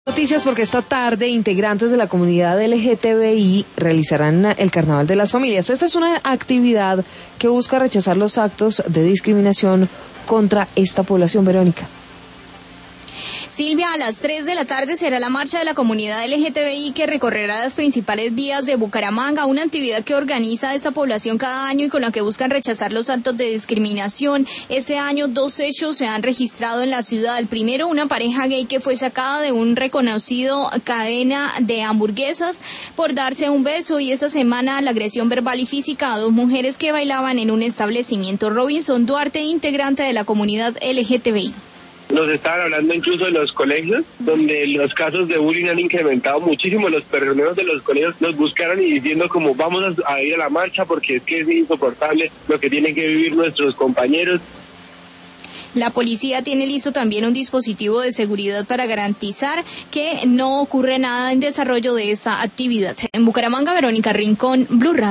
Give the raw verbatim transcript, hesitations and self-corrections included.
Noticias porque esta tarde integrantes de la comunidad L G T B I realizarán el Carnaval de las Familias. Esta es una actividad que busca rechazar los actos de discriminación contra esta población, Verónica. Silvia, a las tres de la tarde será la marcha de la comunidad L G T B I que recorrerá las principales vías de Bucaramanga, una actividad que organiza esta población cada año y con la que buscan rechazar los actos de discriminación. Este año dos hechos se han registrado en la ciudad. El primero, una pareja gay que fue sacada de un reconocido cadena de hamburguesas por darse un beso, y esta semana la agresión verbal y física a dos mujeres que bailaban en un establecimiento. Robinson Duarte, integrante de la comunidad L G T B I. Nos estaban hablando incluso de los colegios, donde los casos de bullying han incrementado muchísimo. Los personeros de los colegios nos buscaron y diciendo como vamos a ir a la marcha porque es que es insoportable lo que tienen que vivir nuestros compañeros. La policía tiene listo también un dispositivo de seguridad para garantizar que no ocurre nada en desarrollo de esa actividad. En Bucaramanga, Verónica Rincón, Blue Radio.